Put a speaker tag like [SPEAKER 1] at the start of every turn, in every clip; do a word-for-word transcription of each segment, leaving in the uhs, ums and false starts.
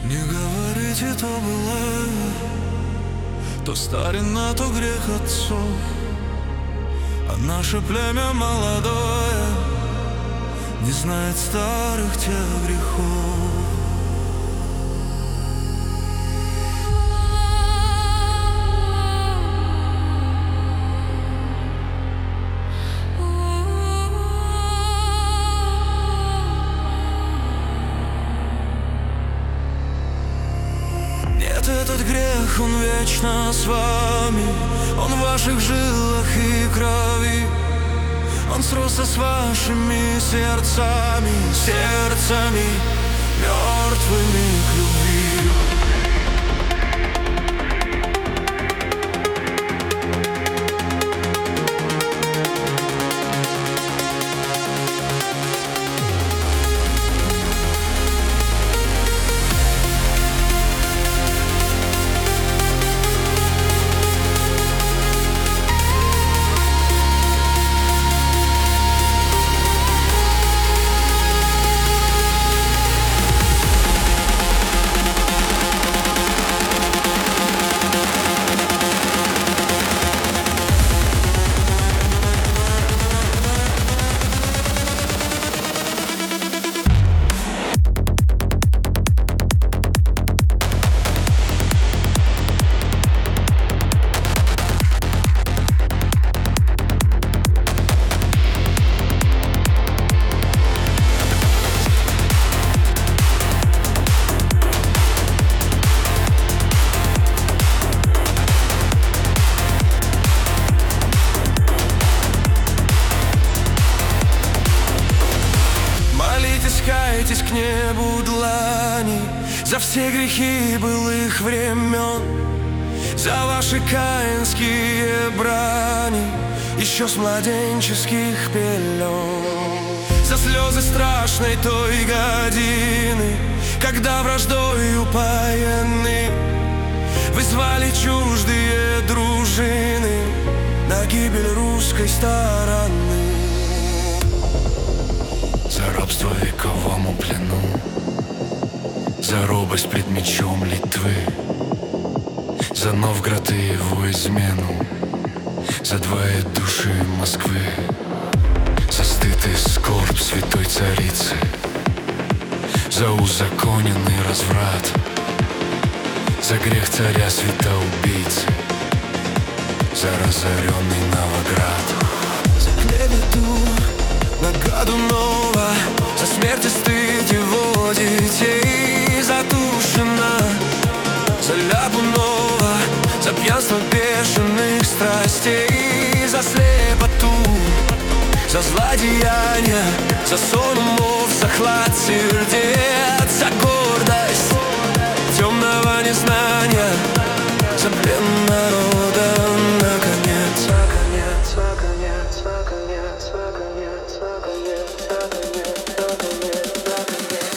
[SPEAKER 1] Не говорите, то было, то старина, то грех отцов, а наше племя молодое не знает старых тех грехов. Нет, этот грех, он вечно с вами, он в ваших жилах и крови. Он сросся с вашими сердцами, сердцами, мертвыми к любви. Кайтесь к небу длани за все грехи былых времен, за ваши каинские брани еще с младенческих пелен, за слезы страшной той годины, когда враждой упоены вы звали чуждые дружины на гибель русской стороны.
[SPEAKER 2] За рабство вековому плену, за робость пред мечом Литвы, за Новгород и его измену, за двое души Москвы, за стыд и скорбь святой царицы, за узаконенный разврат, за грех царя святоубийцы, за разоренный Новоград.
[SPEAKER 1] За клевету на Годунова, за смерть и стыд его детей затушена, за Ляпунова, за пьянство бешеных страстей, за слепоту, за злодеяния, за сон умов, за хлад сердец, за гордость темного незнания, за плен народа, наконец. Наконец, наконец, наконец, наконец, наконец, наконец, наконец, наконец.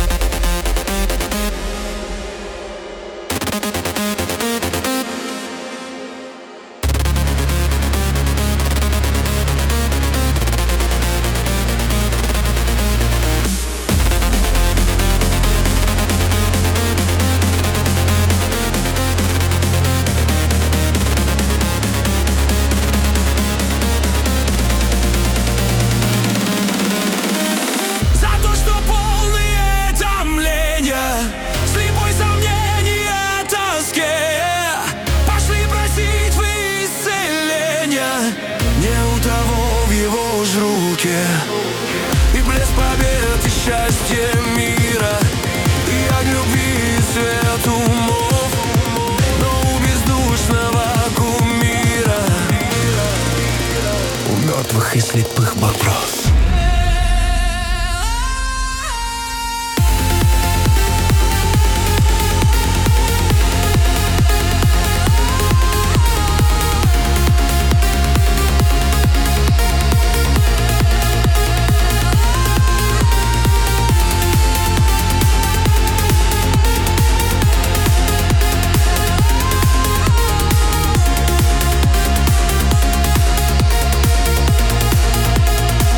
[SPEAKER 1] И блеск побед, и счастье мира, и огонь любви, и свет умов, но у бездушного кумира, у мертвых и слепых вопрос.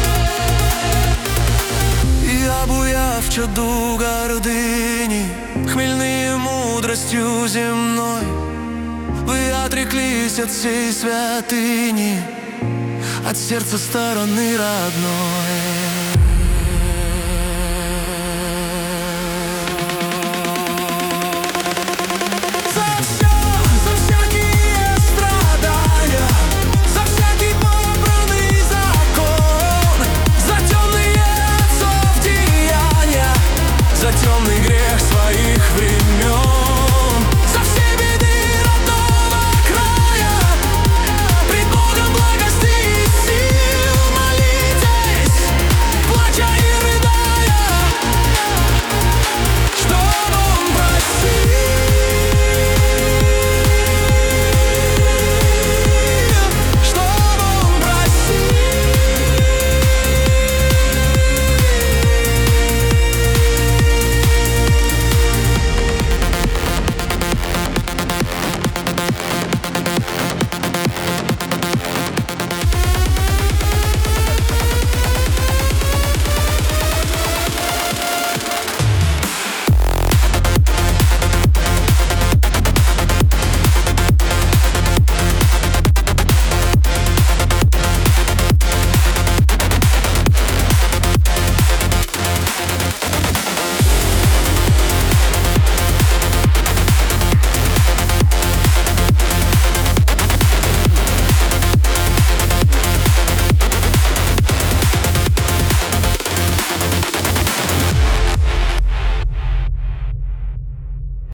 [SPEAKER 1] В чаду гордыни хмельные мудростью земной. Вы отреклись от всей святыни, от сердца стороны родной.